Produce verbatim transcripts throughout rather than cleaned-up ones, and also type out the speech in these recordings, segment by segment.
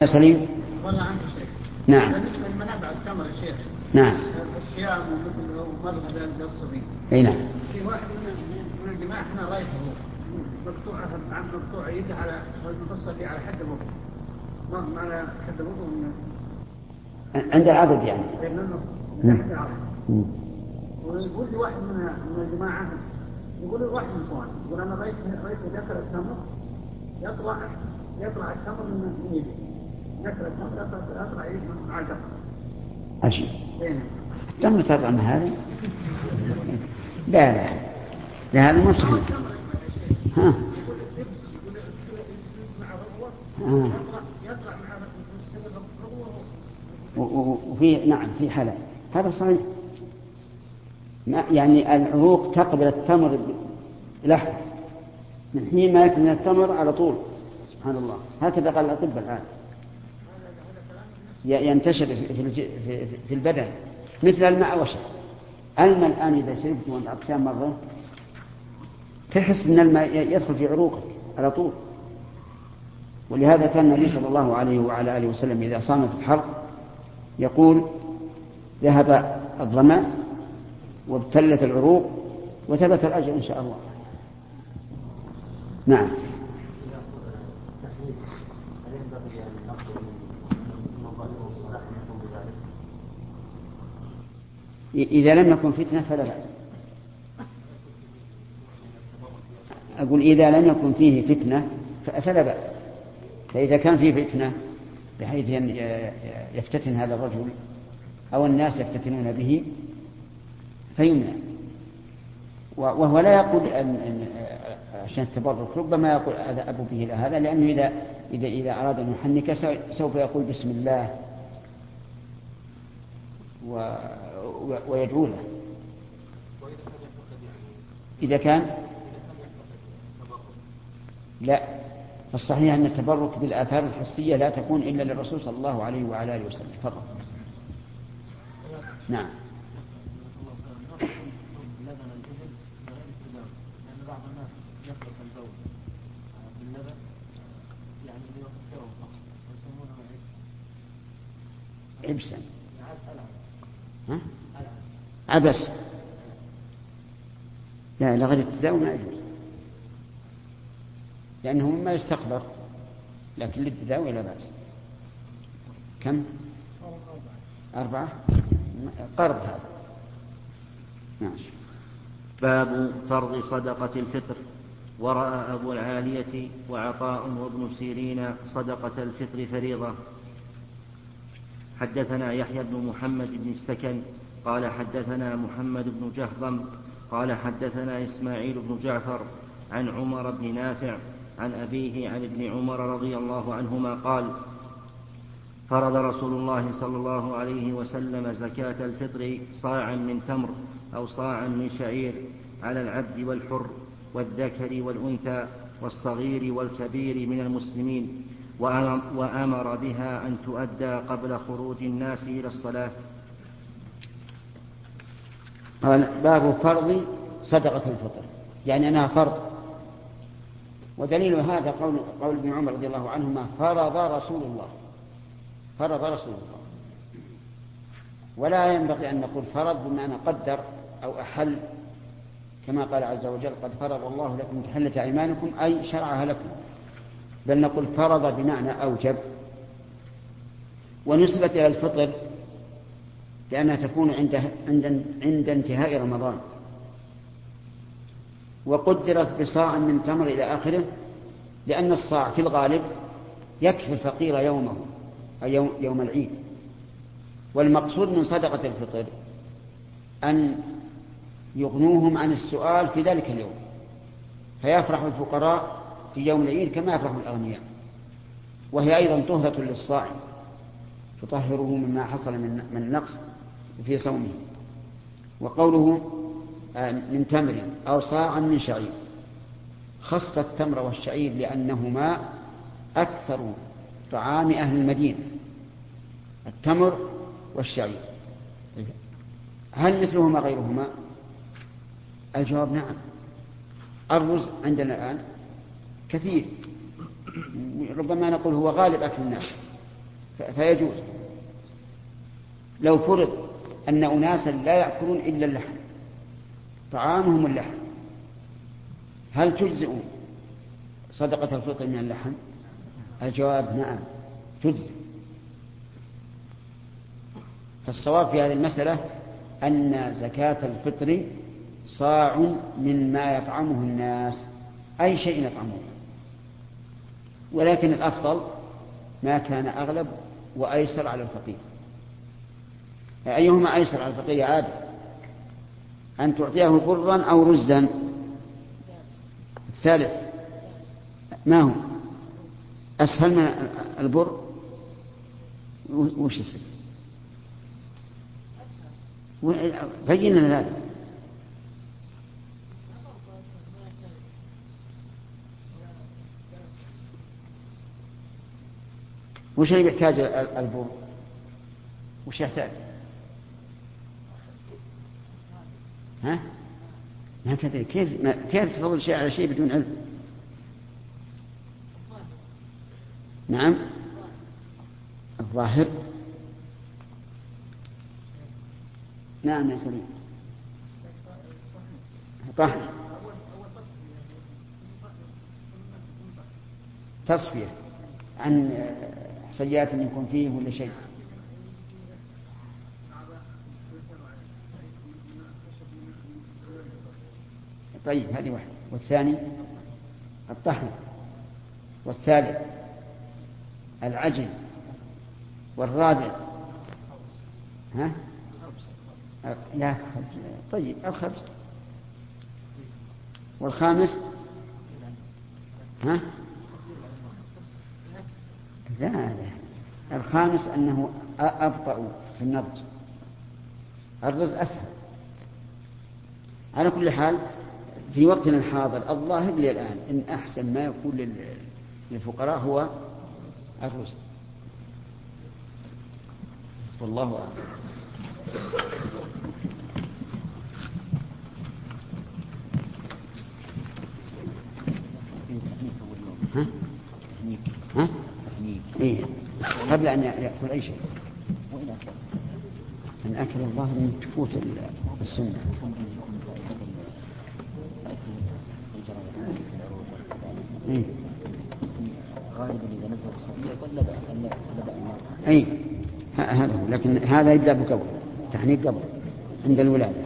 سليم. والله عنك شيء. نعم. بالنسبة لمنابع التمر يا شيخ. نعم. الصيام ومثل ومضغ للصبي. اي نعم. في واحد من من الجماعة احنا رايته مقطوعة عن مقطوعة يده على المفصل على حد الوضوء. ما على حد الوضوء من عند العضد يعني. من حد العضد. ويقول لي واحد من من الجماعة يقول لي واحد من اخوان يقول انا رايت رايت ذكر التمر يطلع يطلع التمر من يده. نكرة التمر يطلع يده من على الدقة. عجيب. التمر تطعم هذا؟ لا لا لا هذا مو صحيح. ها. وفي نعم في حالة هذا صحيح. يعني العروق تقبل التمر لحظة من حين ما يأتي التمر على طول. سبحان الله هكذا قال الأطباء الآن ينتشر في في البدن مثل الماء وشرب. الماء الآن إذا شربت والعطشان مرة تحس أن الماء يدخل في عروقك على طول. ولهذا كان النبي صلى الله عليه وعلى آله وسلم إذا صام في الحر يقول ذهب الظمأ وابتلت العروق وثبت الأجر إن شاء الله. نعم. إذا لم يكن فتنة فلا بأس. أقول إذا لم يكن فيه فتنة فلا بأس. فإذا كان فيه فتنة بحيث يفتتن هذا الرجل أو الناس يفتتنون به فيمنع. وهو لا يقول أن عشان التبرك ربما يقول أذهب به إلى هذا لأنه إذا إذا إذا أراد أن يحنك سوف يقول بسم الله و ويدعو له. إذا كان لا الصحيح أن التبرك بالآثار الحسية لا تكون إلا للرسول صلى الله عليه وعلى آله وسلم فقط. نعم. عبسا ها؟ عبس لا لغير التداوي ما يجوز لأنه مما يستقبر لكن للتداوي لا بأس. كم؟ أربعة قرض هذا. نعم. باب فرض صدقة الفطر. ورأى أبو العالية وعطاء وابن سيرين صدقة الفطر فريضة. حدثنا يحيى بن محمد بن السكن قال حدثنا محمد بن جهضم قال حدثنا إسماعيل بن جعفر عن عمر بن نافع عن أبيه عن ابن عمر رضي الله عنهما قال فرض رسول الله صلى الله عليه وسلم زكاة الفطر صاعا من تمر أو صاعا من شعير على العبد والحر والذكر والأنثى والصغير والكبير من المسلمين وأمر بها أن تؤدى قبل خروج الناس إلى الصلاة. قال باب فرض صدقة الفطر يعني أنها فرض. ودليل هذا قول, قول ابن عمر رضي الله عنهما فرض رسول الله فرض رسول الله. ولا ينبغي أن نقول فرض بمعنى قدر أو أحل كما قال عز وجل قد فرض الله لكم تحلة أيمانكم أي شرعها لكم. بل نقول فرض بمعنى أوجب. ونسبت إلى الفطر لأنها تكون عند, عند, عند انتهاء رمضان. وقدرت بصاع من تمر إلى آخره لأن الصاع في الغالب يكفي الفقير يومه أي يوم, يوم العيد. والمقصود من صدقة الفطر أن يغنوهم عن السؤال في ذلك اليوم فيفرح الفقراء في يوم العيد كما يفرح الأغنياء. وهي أيضا طهرة للصائم تطهره مما حصل من النقص في صومه. وقوله من تمر أو صاعا من شعير خص التمر والشعير لأنهما أكثر طعام أهل المدينة التمر والشعير. هل مثلهما غيرهما؟ الجواب نعم. الرز عندنا الآن كثير ربما نقول هو غالب أكل الناس فيجوز. لو فرض أن أناسا لا يأكلون إلا اللحم، طعامهم اللحم، هل تجزئ صدقة الفطر من اللحم؟ الجواب نعم تجزئ. فالصواب في هذه المسألة أن زكاة الفطر صاع مما يطعمه الناس، أي شيء يطعمه، ولكن الأفضل ما كان أغلب وأيسر على الفقير. أيهما أيسر على الفقير عادة؟ أن تعطيه برا أو رزا؟ الثالث ما هو أسهل من البر؟ وش السبب؟ بين لنا ذلك. وش اللي يحتاج البر؟ وش يحتاج؟ ها؟ ما تدري كيف ما كيف تفضل شيء على شيء بدون علم؟ نعم الظاهر. نعم يا سليم. طهر تصفية عن سيئات يكون فيه ولا شيء. طيب هذه واحدة. والثاني الطحن، والثالث العجل، والرابع ها؟ لا طيب الخبز، والخامس ها؟ لا لا الخامس أنه أبطأ في النضج، الرز أسهل. على كل حال في وقتنا الحاضر الظاهر لي الآن إن أحسن ما يكون للفقراء هو الرز، والله أعلم. ها؟ ها؟ إيه؟ قبل أن يأكل أي شيء. أن أكل الله من تفوت السنة. إيه؟ غالبا إذا نزل الصبي يقول لا بأس لا بأس. أي هذا هو، لكن هذا يبدأ بقبل تحنيك قبل عند الولادة.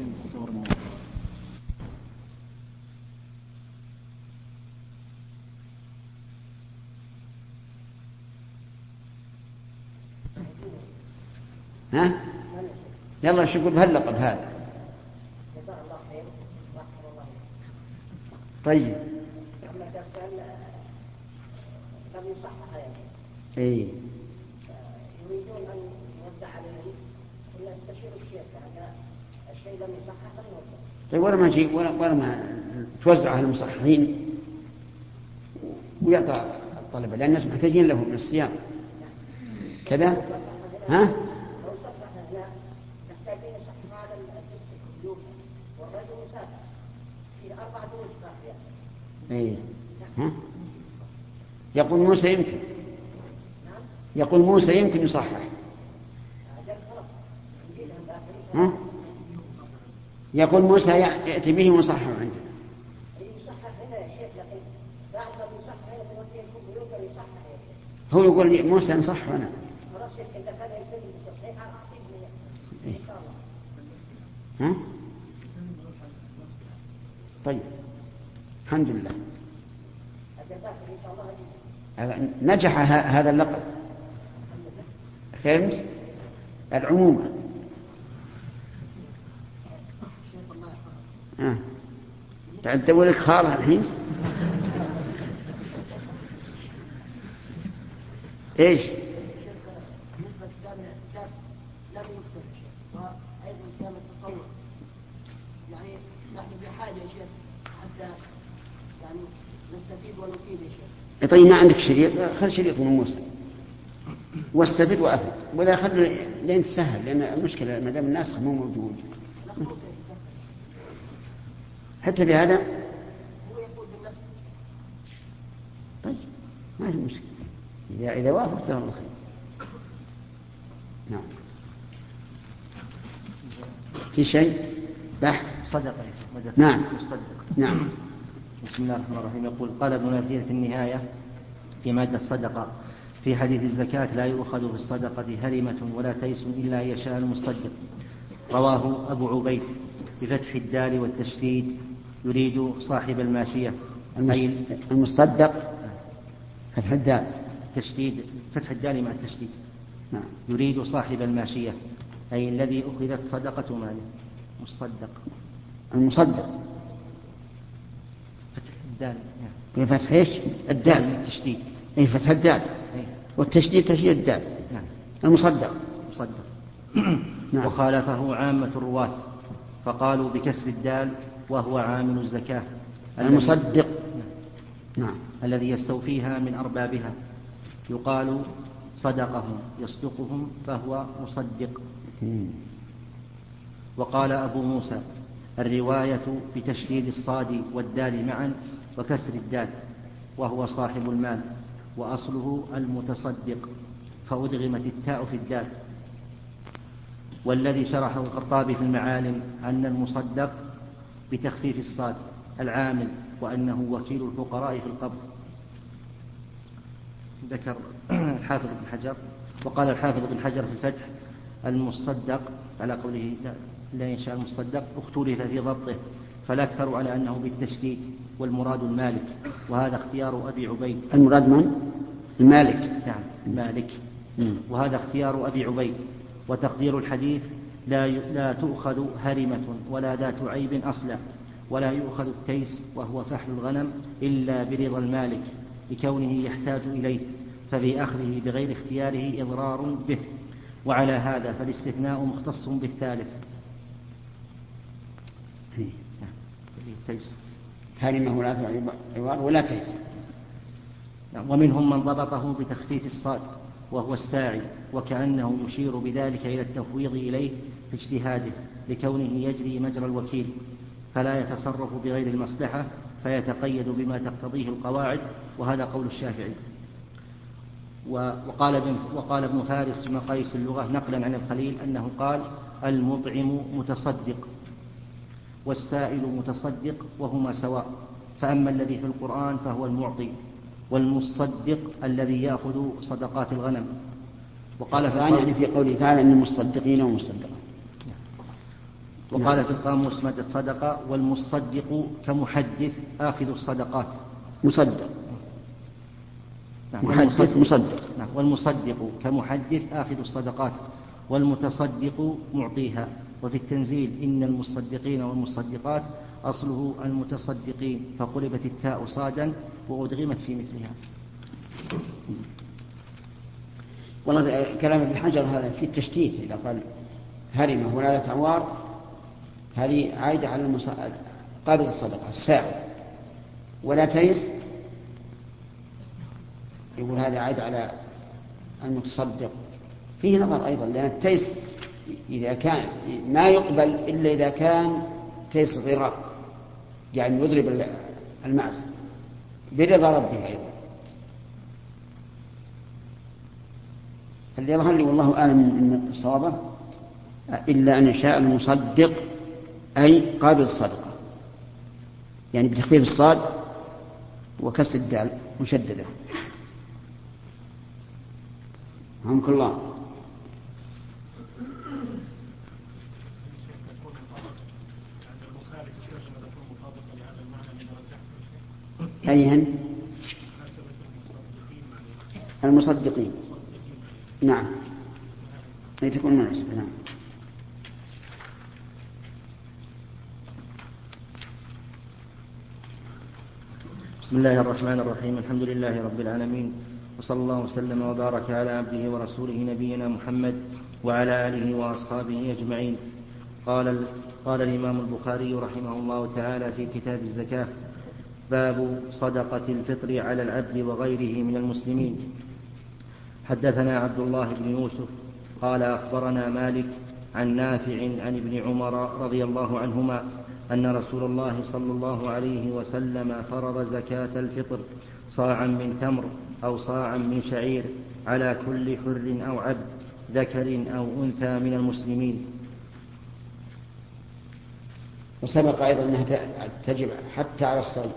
ها؟ يلا شو يقول بهاللقب هذا؟ طيب. اي. يريدون ان يوزع عليهم ولا يستشير الشيخ يعني الشيء لم يصحح لم يوزع. طيب ولا ما شيء ولا ولا ما توزع على المصححين ويعطى الطلبة لأن الناس محتاجين له من الصيام كذا. ها؟ لو صحح هنا محتاجين يصحح هذا الجزء والرجل مسافر في أربعة دروس باقية. اي. ها؟ يقول موسى يمكن. يقول موسى يمكن يصحح. ها؟ يقول موسى يأتي به مصحح عنده. هو يقول لي موسى نصح أنا. إيه؟ ها؟ طيب الحمد لله نجح هذا اللقب. فهمت العموم. آه. تدور لك خالة الحين. ايش وأيضا صيام التطوع يعني نحن بحاجة يا شيخ حتى يعني نستفيد ونفيد يا شيخ. طيب ما عندك شريط؟ خذ شريط من موسى واستفد وأفد ولا خلوا لين تسهل لأن المشكلة ما دام الناس مو موجود حتى بهذا. هو يقول بالنسبة. طيب ما في مشكلة إذا إذا وافق ترى الخير. نعم. في شيء بحث صدقة. نعم. مصدق. نعم. بسم الله الرحمن الرحيم. يقول قال ابن الأثير في النهاية في مادة الصدقة: في حديث الزكاة لا يؤخذ في الصدقة هرمة ولا تيس إلا أن يشاء المصدق. رواه أبو عبيد بفتح الدال والتشديد يريد صاحب الماشية. أي المصدق فتح الدال تشديد فتح الدال مع التشديد. نعم. يريد صاحب الماشية أي الذي أخذت صدقة ماله. مصدق المصدق فتح الدال بفتح ايش؟ الدال التشديد. اي فتح الدال أي. والتشديد تشديد الدال. نعم. المصدق. مصدق. نعم. وخالفه عامة الرواة فقالوا بكسر الدال وهو عامل الزكاة المصدق. نعم. الذي يستوفيها من أربابها يقال صدقهم يصدقهم فهو مصدق. وقال أبو موسى الرواية بتشديد الصاد والدال معا وكسر الدال وهو صاحب المال وأصله المتصدق فأدغمت التاء في الدال. والذي شرحه الخطابي في المعالم أن المصدق بتخفيف الصاد العامل وأنه وكيل الفقراء في القبض. ذكر الحافظ بن حجر. وقال الحافظ بن حجر في الفتح المصدق على قوله لا, لا ينشأ المصدق اختلف في ضبطه فالأكثر على أنه بالتشديد والمراد المالك وهذا اختيار أبي عبيد. المراد من؟ المالك. نعم المالك. مم. وهذا اختيار أبي عبيد. وتقدير الحديث لا, لا تؤخذ هرمة ولا ذات عيب أصلا ولا يؤخذ التيس وهو فحل الغنم إلا برضا المالك لكونه يحتاج إليه ففي أخذه بغير اختياره إضرار به. وعلى هذا فالاستثناء مختص بالثالث. التيس هرمة ولا عوار ولا تيس. ومنهم من ضبطه بتخفيف الصاد وهو الساعي وكأنه يشير بذلك إلى التفويض إليه في اجتهاده لكونه يجري مجرى الوكيل فلا يتصرف بغير المصلحة فيتقيد بما تقتضيه القواعد وهذا قول الشافعي. وقال ابن, وقال ابن فارس في مقاييس اللغة نقلا عن الخليل أنه قال المطعم متصدق والسائل متصدق وهما سواء فأما الذي في القرآن فهو المعطي والمصدق الذي يأخذ صدقات الغنم. وقال في يعني في قوله تعالى إن المصدقين ومصدقات. وقال في القاموس مادة صدقة والمصدق كمحدث آخذ الصدقات. مصدق. نعم. محدث مصدق. نعم. والمصدق كمحدث آخذ الصدقات والمتصدق معطيها. وفي التنزيل إن المصدقين والمصدقات أصله المتصدقين فقلبت التاء صادا وأدغمت في مثلها. والله كلام ابن حجر هذا في التشتيت إذا قال هرمة ولا تعوار هذه عائدة على قابل الصدقة الساعي ولا تيس يقول هذا عائد على المتصدق. فيه نظر أيضا لأن التيس إذا كان ما يقبل إلا إذا كان تيس ضرار يعني يضرب المعز برضا ربه أيضا. اللي يظهر لي والله أعلم من الصوابة إلا أن يشاء المصدق أي قابل الصدقة يعني بتخفيف الصاد وكسر الدال مشددة. رحمك الله. أيهن المصدقين. نعم أي تكون مناسبة. نعم. بسم الله الرحمن الرحيم الحمد لله رب العالمين وصلى الله وسلم وبارك على عبده ورسوله نبينا محمد وعلى آله وأصحابه أجمعين. قال, قال الإمام البخاري رحمه الله تعالى في كتاب الزكاة: باب صدقة الفطر على العبد وغيره من المسلمين. حدثنا عبد الله بن يوسف قال أخبرنا مالك عن نافع عن ابن عمر رضي الله عنهما أن رسول الله صلى الله عليه وسلم فرض زكاة الفطر صاعا من تمر أو صاعا من شعير على كل حر أو عبد ذكر أو أنثى من المسلمين. وسبق أيضا أنها تجب حتى على الصغير،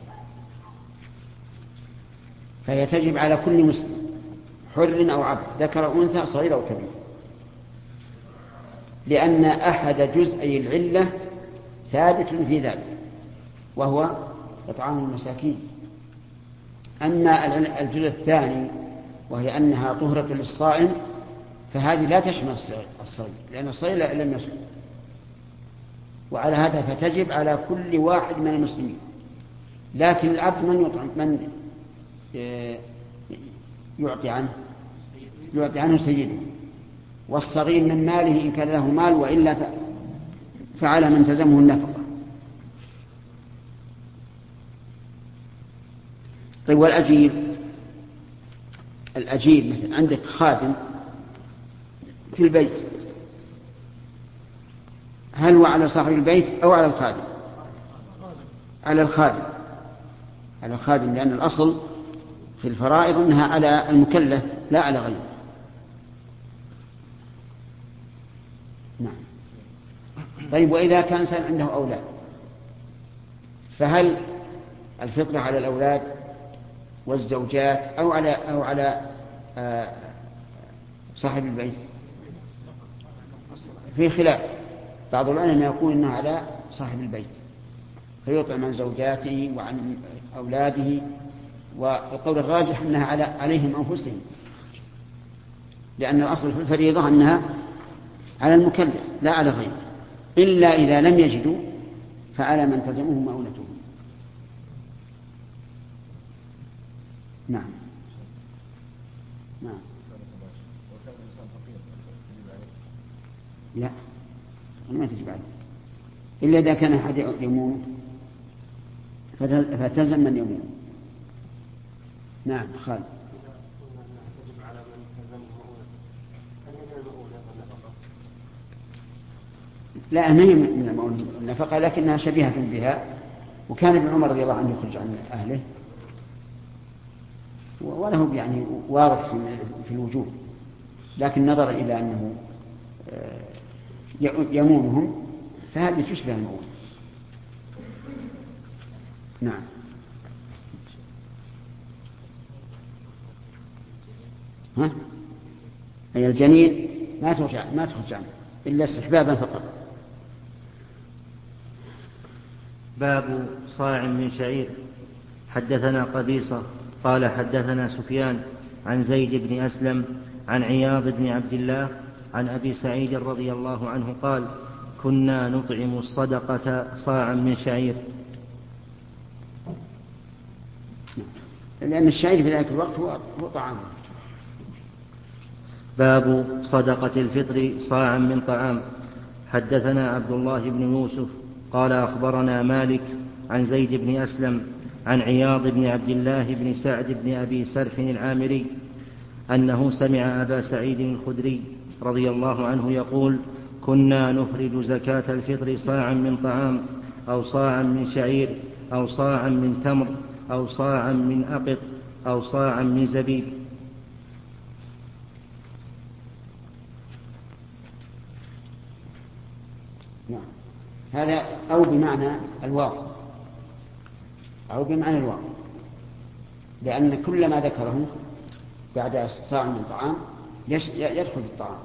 فهي تجب على كل مسلم حر أو عبد، ذكر أو أنثى، صغير أو كبير، لأن أحد جزئي العلة ثابت في ذلك وهو إطعام المساكين. أما الجزء الثاني وهي أنها طهرة للصائم فهذه لا تشمل الصغير، لأن الصغير لم يصم، وعلى هذا فتجب على كل واحد من المسلمين. لكن العبد من يطعم، من يعطي عنه يعطي عنه سيده، والصغير من ماله إن كان له مال، وإلا فعلى من تلزمه النفقة. طيب والأجير، الأجير مثلا عندك خادم في البيت، هل هو على صاحب البيت أو على الخادم؟ على الخادم، على الخادم، لأن الأصل في الفرائض أنها على المكلف لا على غيره. نعم. طيب وإذا كان إنسان عنده أولاد، فهل الفطرة على الأولاد والزوجات أو على أو على آه صاحب البيت؟ في خلاف، بعض العلماء يقول إنها على صاحب البيت فيطعم عن زوجاته وعن أولاده، والقول الراجح أنها على عليهم أنفسهم، لأن الأصل في الفريضة أنها على المكلف لا على غيره، إلا إذا لم يجدوا فعلى من تلزمه مؤونته. نعم. نعم. لا، ما تجب عليه إلا إذا كان أحد يمون فتلزم من يمون. نعم خالد. لا، ما هي من النفقة لكنها شبيهة بها، وكان ابن عمر رضي الله عنه يخرج عن أهله وله يعني واضح في الوجوب، لكن نظر إلى أنه يمونهم فهذه تشبه المؤونة. نعم. ها؟ أي الجنين ما تخرج ما تخرج عنه إلا استحبابا فقط. باب صاع من شعير. حدثنا قبيصة قال حدثنا سفيان عن زيد بن أسلم عن عياض بن عبد الله عن أبي سعيد رضي الله عنه قال كنا نطعم الصدقة صاعا من شعير. لأن الشعير في ذلك الوقت هو طعام. باب صدقة الفطر صاعا من طعام. حدثنا عبد الله بن يوسف قال أخبرنا مالك عن زيد بن أسلم عن عياض بن عبد الله بن سعد بن أبي سرح العامري أنه سمع أبا سعيد الخدري رضي الله عنه يقول كنا نخرج زكاة الفطر صاعا من طعام أو صاعا من شعير أو صاعا من تمر أو صاعا من أقط أو صاعا من زبيب. نعم. هذا أو بمعنى الواو، أو بمعنى الواو، لأن كل ما ذكره بعد صاع من طعام يدخل في الطعام،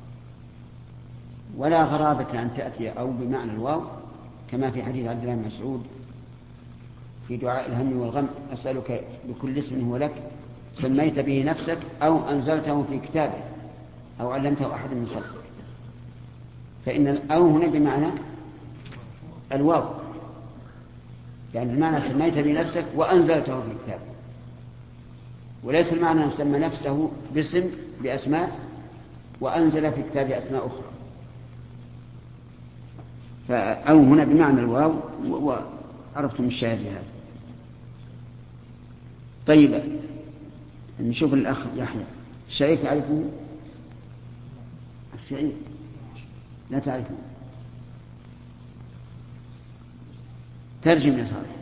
ولا غرابة أن تأتي أو بمعنى الواو كما في حديث عبد الله بن مسعود في دعاء الهم والغم أسألك بكل اسم هو لك سميت به نفسك أو أنزلته في كتابك أو علمته أحد من خلقك، فإن الأو هنا بمعنى الواو، يعني المعنى سميت بنفسك وأنزلته في كتابك، وليس المعنى أن سمى نفسه باسم بأسماء وأنزل في كتاب أسماء أخرى. فأو هنا بمعنى الواو، وعرفتم الشاهد لهذا. طيب نشوف الأخ يحيى. الشعير تعرفه؟ الشعير لا تعرفه؟ ترجم يا صالح.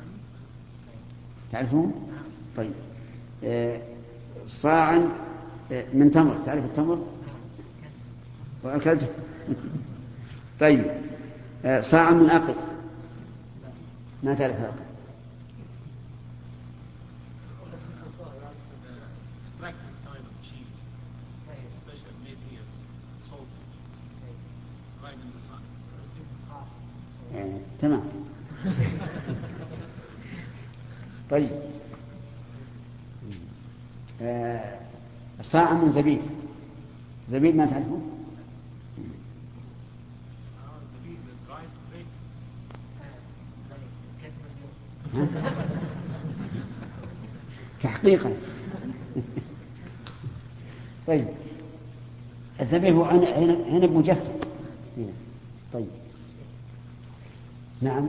تعرفون؟ طيب. صاعا من تمر. تعرف التمر؟ وأكلته. طيب صاع من أقط. ما تعرف الأقط؟ يعني تمام. طيب آه صاع من زبيب. زبيب ما تعرفه؟ تحقيقا. طيب الزبيب هو عنب مجفف. طيب نعم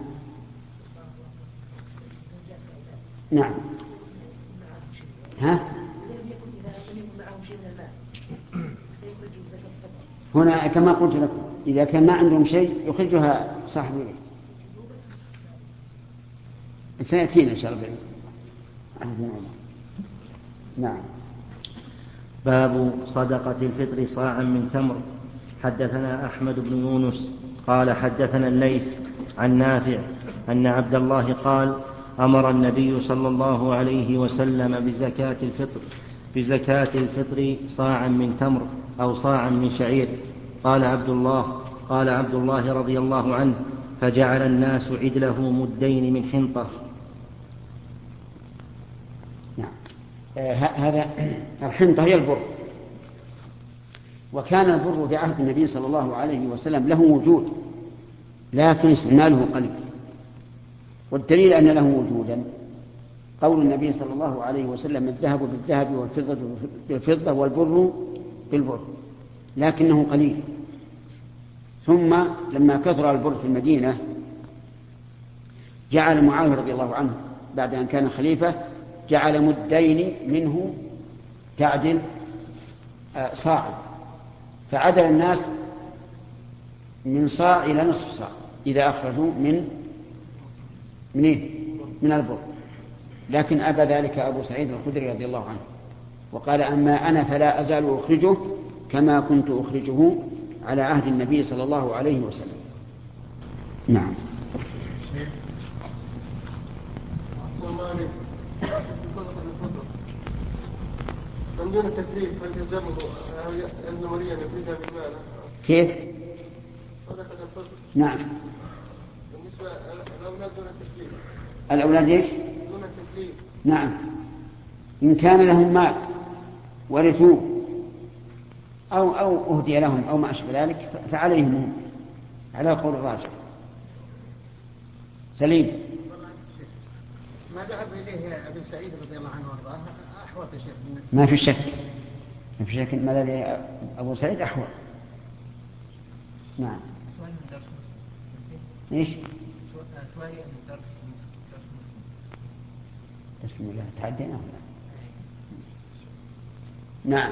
نعم. ها هنا كما قلت لكم إذا كان ما عندهم شيء يخرجها صاحب البيت. سيأتينا إن شاء الله. نعم. باب صدقة الفطر صاعا من تمر. حدثنا أحمد بن يونس قال حدثنا الليث عن نافع أن عبد الله قال أمر النبي صلى الله عليه وسلم بزكاة الفطر بزكاة الفطر صاعا من تمر أو صاعا من شعير. قال عبد الله قال عبد الله رضي الله عنه فجعل الناس عدله مدين من حنطة. نعم. آه هذا الحنطة هي البر، وكان البر في عهد النبي صلى الله عليه وسلم له وجود لكن استعماله قليل، والدليل أن له وجودا قول النبي صلى الله عليه وسلم الذهب بالذهب والفضة بالفضة والبر بالبر، لكنه قليل. ثم لما كثر البر في المدينة جعل معاوية رضي الله عنه بعد أن كان خليفة جعل مدين منه تعدل صاعا، فعدل الناس من صاع إلى نصف صاع إذا أخرجوا من من إيه؟ من البر. لكن أبى ذلك أبو سعيد الخدري رضي الله عنه وقال أما أنا فلا أزال أخرجه كما كنت أخرجه على عهد النبي صلى الله عليه وسلم. نعم. من دون التكليف هل يلزمه أن وليا يخرجها من ماله؟ كيف؟ صدقة الفطر. نعم. بالنسبة للأولاد دون التكليف. الأولاد إيش؟ دون التكليف. نعم. إن كان لهم مال ورثوه أو أو أهدي لهم أو ما أشبه ذلك فعليهم هم على قول الراجح. سليم. ما ذهب إليه أبي سعيد رضي الله عنه وارضاه أحوط شيء. ما في شك ما في شك ما ذهب أبو سعيد أحوط. نعم. سؤال من درس مسلم. إيش؟ سؤال من درس مسلم. بسم الله تعدينا. نعم.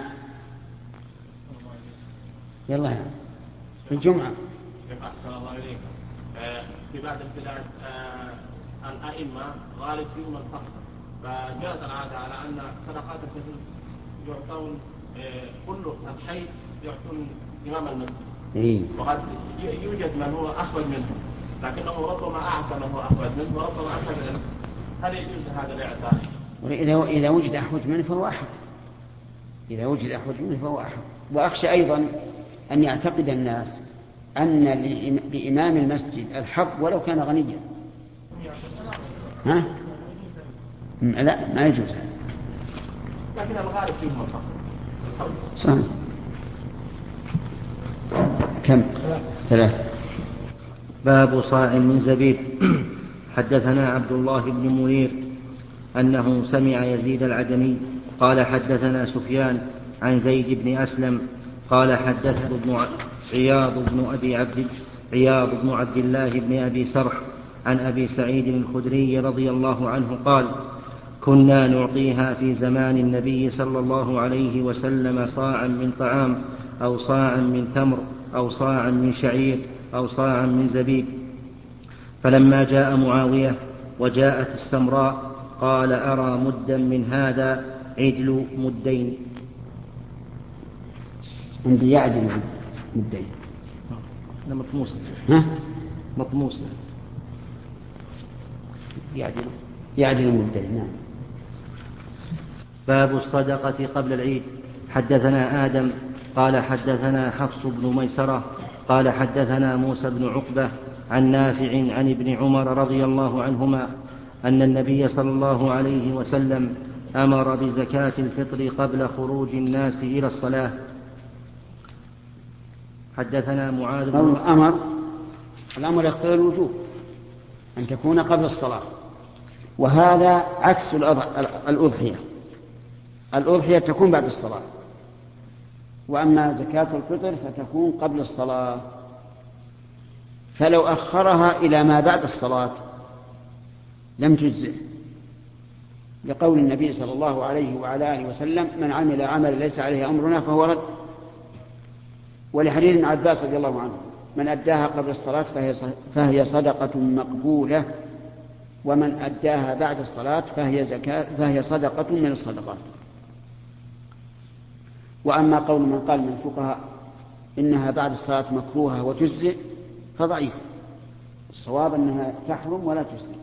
يلا يا الجمعة. أحسن الله إليك. في بعض البلاد الأئمة غالب فيهم الفقر، فجاءت العادة على أن صدقات الفطر يعطون كل الحي يعطون إمام المسجد. إيه. وقد يوجد من هو أخبر منه، لكنه ربما أعطى من هو أخبر منه وربما أعطى من المسجد. هل يجوز هذا الإعطاء؟ وإذا إذا وجد أحوج منه فهو أحق. إذا وجد أحوج منه فهو أحق. وأخشى أيضا أن يعتقد الناس أن لإمام المسجد الحق ولو كان غنيا. ها؟ لا ما يجوز. لكن الغالب فيهم الفقر. صحيح. كم؟ ثلاثة. باب صاع من زبيب. حدثنا عبد الله بن منير أنه سمع يزيد العدني قال حدثنا سفيان عن زيد بن أسلم قال حدثنا ابن عياض بن أبي عبد عياض بن عبد الله بن أبي سرح عن أبي سعيد الخدري رضي الله عنه قال كنا نعطيها في زمان النبي صلى الله عليه وسلم صاعا من طعام أو صاعا من تمر أو صاعا من شعير أو صاعا من زبيب. فلما جاء معاوية وجاءت السمراء قال أرى مدا من هذا عدل مدين. عندي يعدل مدين. هذا مطموس. ها؟ مطموس. يعدل يعدل مدين. نعم. باب الصدقة قبل العيد. حدثنا آدم قال حدثنا حفص بن ميسرة قال حدثنا موسى بن عقبة عن نافع عن ابن عمر رضي الله عنهما أن النبي صلى الله عليه وسلم أمر بزكاة الفطر قبل خروج الناس إلى الصلاة. حدثنا معاذ بن الأمر الأمر يقتضي الوجوب أن تكون قبل الصلاة، وهذا عكس الأضحية. الأضحية تكون بعد الصلاة، وأما زكاة الفطر فتكون قبل الصلاة. فلو أخرها إلى ما بعد الصلاة لم تجزئ، لقول النبي صلى الله عليه وعلى آله وسلم: من عمل عمل ليس عليه أمرنا فهو رد. ولحديث ابن عباس رضي الله عنه: من أداها قبل الصلاة فهي صدقة مقبولة، ومن أداها بعد الصلاة فهي زكاة فهي صدقة من الصدقات. وأما قول من قال من الفقهاء إنها بعد الصلاة مكروهة وتجزئ فضعيف، الصواب أنها تحرم ولا تجزئ.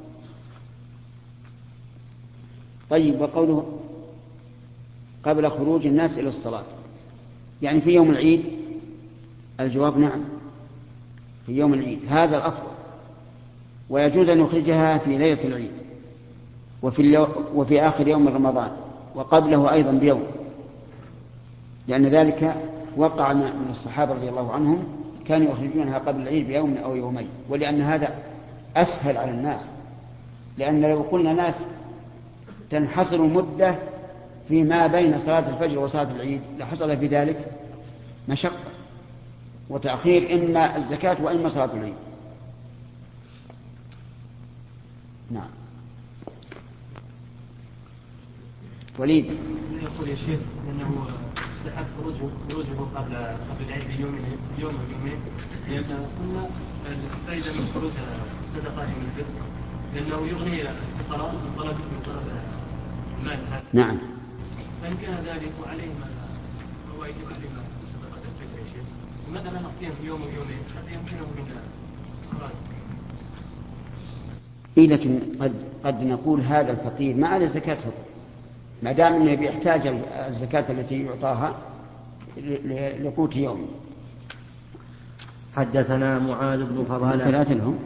طيب، وقوله قبل خروج الناس إلى الصلاة يعني في يوم العيد؟ الجواب نعم، في يوم العيد هذا الأفضل، ويجوز أن يخرجها في ليلة العيد وفي, اللو... وفي آخر يوم رمضان وقبله أيضا بيوم، لأن ذلك وقع من الصحابة رضي الله عنهم كانوا يخرجونها قبل العيد بيوم أو يومين، ولأن هذا أسهل على الناس. لأن لو قلنا ناس تنحصر المدة فيما بين صلاة الفجر وصلاة العيد لحصل في ذلك مشقة وتأخير إما الزكاة وإما صلاة العيد. نعم. وليد يقول يا شيخ أنه استحب خروجه خروجه قبل قبل العيد بيوم يوم ويومين، لأن قلنا الفائدة من خروج الصدقة يوم الفطر لأنه يغني الفقراء من طلب من طلب المال هذا. نعم. فإن كان ذلك وعليهم هو يجب عليهم صدقة الفطر يا شيخ، لماذا لا نعطيهم يوم ويومين حتى يمكنهم من الخراج؟ إيه، لكن قد قد نقول هذا الفقير ما عليه زكاة فطر، ما دام انه بيحتاج الزكاة التي يعطاها لقوت يومه. حدثنا معاذ بن فضالة. ثلاثة لهم.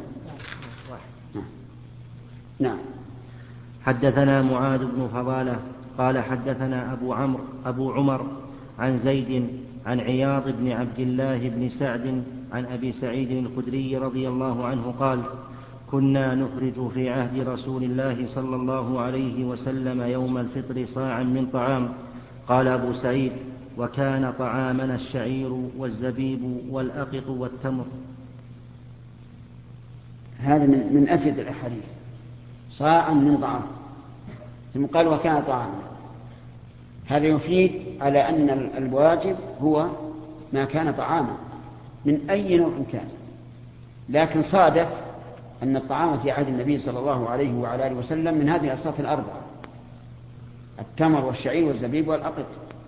نعم. حدثنا معاذ بن فضالة قال حدثنا أبو عمرو أبو عمر عن زيد عن عياض بن عبد الله بن سعد عن أبي سعيد الخدري رضي الله عنه قال: كنا نخرج في عهد رسول الله صلى الله عليه وسلم يوم الفطر صاعا من طعام. قال أبو سعيد: وكان طعامنا الشعير والزبيب والأقط والتمر. هذا من من أفيد الأحاديث، صاعا من طعام، ثم قال وكان طعاما. هذا يفيد على أن الواجب هو ما كان طعاما من أي نوع كان، لكن صادف أن الطعام في عهد النبي صلى الله عليه وعلى آله وسلم من هذه الأصناف الأربعة: التمر والشعير والزبيب والأقط.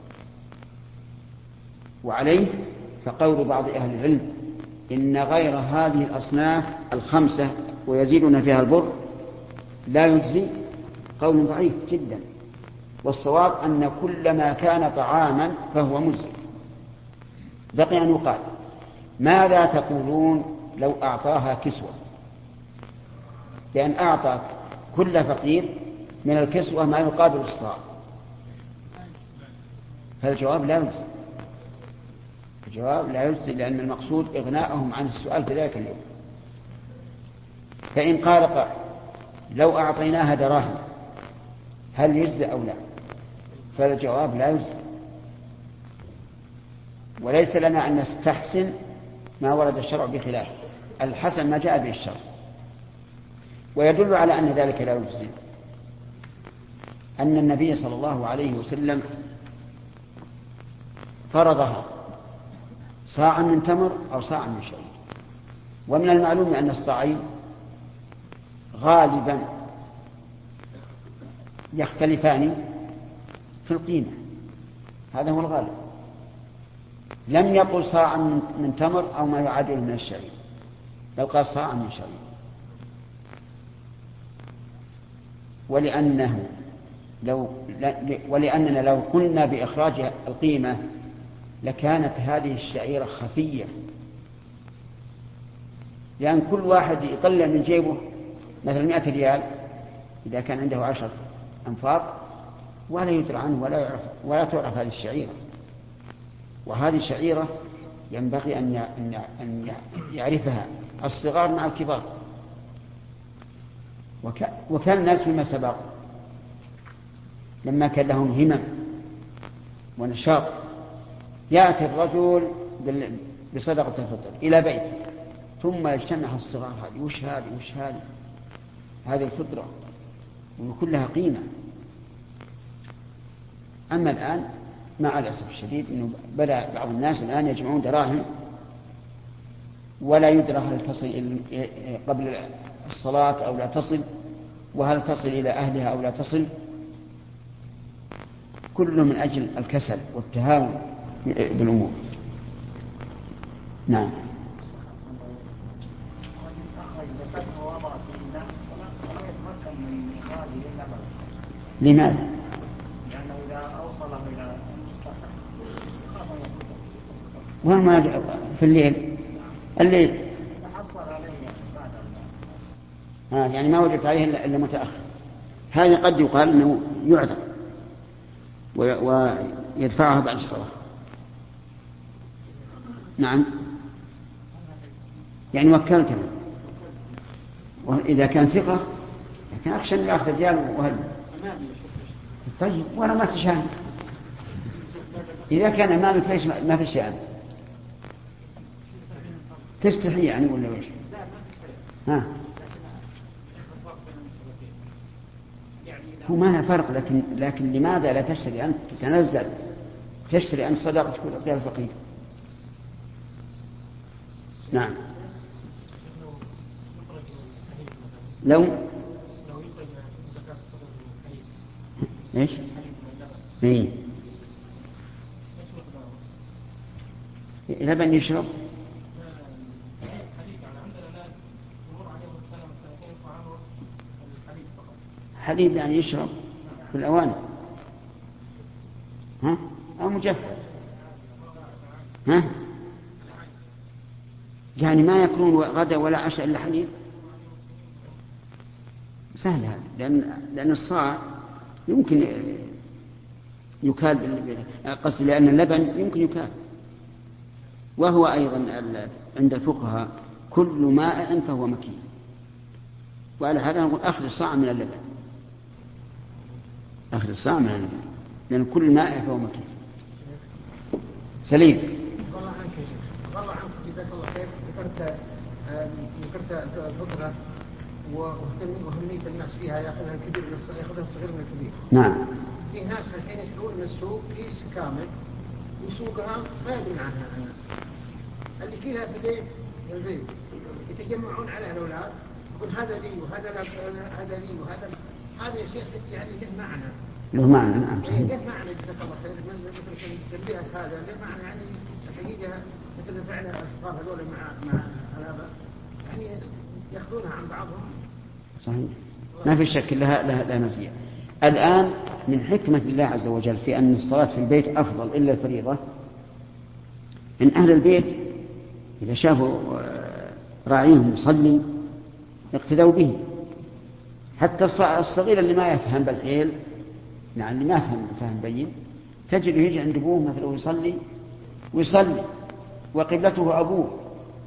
وعليه فقول بعض أهل العلم إن غير هذه الأصناف الخمسة ويزيدون فيها البر لا يجزي قول ضعيف جدا، والصواب أن كل ما كان طعاما فهو مجزي. بقي أن يقال: ماذا تقولون لو أعطاها كسوة؟ بأن أعطى كل فقير من الكسوة ما يقابل الصاع، فالجواب لا يجزي. الجواب لا يجزي، لأن المقصود إغناءهم عن السؤال في ذلك اليوم. فإن قال قال لو أعطيناها دراهم هل يجزي أو لا؟ فالجواب لا يجزي، وليس لنا أن نستحسن ما ورد الشرع بخلافه، الحسن ما جاء به الشرع. ويدل على أن ذلك لا يجزي أن النبي صلى الله عليه وسلم فرضها صاعا من تمر أو صاعا من شعير. ومن المعلوم أن الصاعين غالبا يختلفان في القيمة، هذا هو الغالب. لم يقل صاعا من تمر أو ما يعادله من الشعير، بل قال صاعا من شعير. ولأنه لو ولأننا لو قلنا بإخراج القيمة لكانت هذه الشعيرة خفية، لأن كل واحد يطلع من جيبه مثلا مئة ريال إذا كان عنده عشر أنفار ولا يدرى عنه ولا يعرف ولا تعرف هذه الشعيرة. وهذه الشعيرة ينبغي أن يعرفها الصغار مع الكبار. وكان الناس فيما سبق لما كان لهم همم ونشاط يأتي الرجل بصدقة الفطر إلى بيته ثم يجتمع الصغار، هذه وش هذه وش هذه هذه الفطرة ويكون لها قيمة. أما الآن مع الأسف الشديد أنه بدأ بعض الناس الآن يجمعون دراهم ولا يدرى هل تصل قبل الصلاة أو لا تصل، وهل تصل إلى أهلها أو لا تصل، كله من أجل الكسل والتهاون بالأمور. نعم. لماذا؟ لأنه إذا أوصله إلى المستقبل وما في الليل الليل آه يعني ما وجدت عليه إلا متأخر. هذا قد يقال أنه يعذر ويدفعها بعد الصلاة. نعم، يعني وكلته، وإذا كان ثقة لكن أخشى أن يأخذ الرجال وهل طيب وأنا ما تشان إذا كان أمامك ليش ما في شأن تستحي يعني ولا ويش؟ ها هو ما لها فرق، لكن لكن لماذا لا تشتري أنت تتنزل تشتري أنت صدقة تكون أعطيها الفقير؟ نعم. لو ايش؟ ايه لبن يشرب حليب يعني يشرب في الأواني ها أو مجفف ها يعني ما يكون غدا ولا عشاء إلا حليب. سهل هذا، لأن لأن الصاع يمكن يكال قصد لأن اللبن يمكن يكال. وهو أيضا عند الفقهاء كل مائع فهو مكين، وعلى هذا نقول أخذ الصاع من اللبن، أخذ الصاع من اللبن، لأن كل مائع فهو مكين. سليم. والله عنك والله عنك جزاك الله خير. ذكرت ذكرت الفطرة وأهمية الناس فيها، يأخذها الكبير من الصغير يأخذها الصغير من الكبير. نعم. في ناس الحين يشترون من السوق كيس كامل وسوقها ما يدرون عنها الناس، اللي كلها في البيت البيت يتجمعون عليها الأولاد يقول هذا لي وهذا لا هذا لي وهذا هذا يا شيخ يعني له معنى. له معنى. نعم. له معنى جزاك الله خير. مثل تنبيهك هذا له معنى يعني الحقيقة مثل فعل الأصغار هذول مع مع الآباء يعني يأخذونها عن بعضهم. صحيح، ما في شك لها لها, لها مزية. الآن من حكمة الله عز وجل في أن الصلاة في البيت أفضل إلا الفريضة، إن أهل البيت إذا شافوا راعيهم يصلي اقتدوا به، حتى الصغير اللي ما يفهم بالحيل نعم اللي ما يفهم فهم بين تجد يجي عند أبوه مثلا ويصلي ويصلي وقبلته أبوه،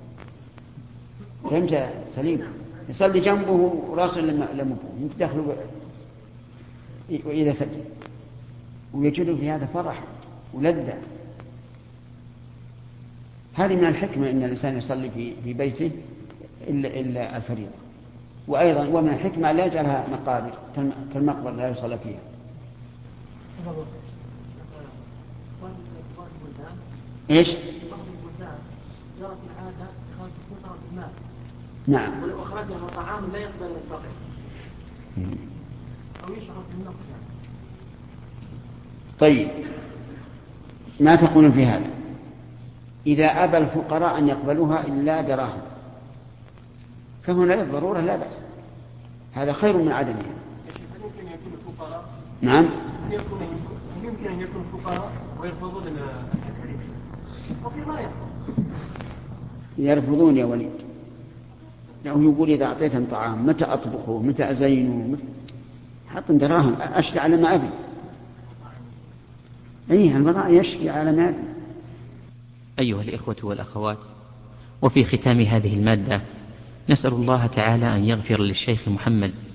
فهمت سليم؟ يصلي جنبه وراسه لما أبوه يدخل وإذا سجد ويجد في هذا فرح ولذة. هذه من الحكمة أن الإنسان يصلي في في بيته إلا إلا الفريضة. وأيضا ومن الحكمة لا يجعلها مقابر كالمقبرة لا يصلى فيها. إيش؟ نعم. ولو أخرجها طعام لا يقبل الفقر أو يشعر بالنقص يعني. طيب ما تقولون في هذا؟ إذا أبى الفقراء أن يقبلوها إلا دراهم، فهنا للضرورة لا بأس، هذا خير من عدمها. يمكن يكون الفقراء نعم، يمكن يمكن أن يكون الفقراء ويرفضون التكاليف، وفي ما يرفض يرفضون يا وليد. لو يقول إذا أعطيتهم طعام متى أطبخه، متى أزينه، متى... حط دراهم أشفي على ما أبي. أيه المرأة يشفي على ما أبي. أيها الإخوة والأخوات، وفي ختام هذه المادة نسأل الله تعالى أن يغفر للشيخ محمد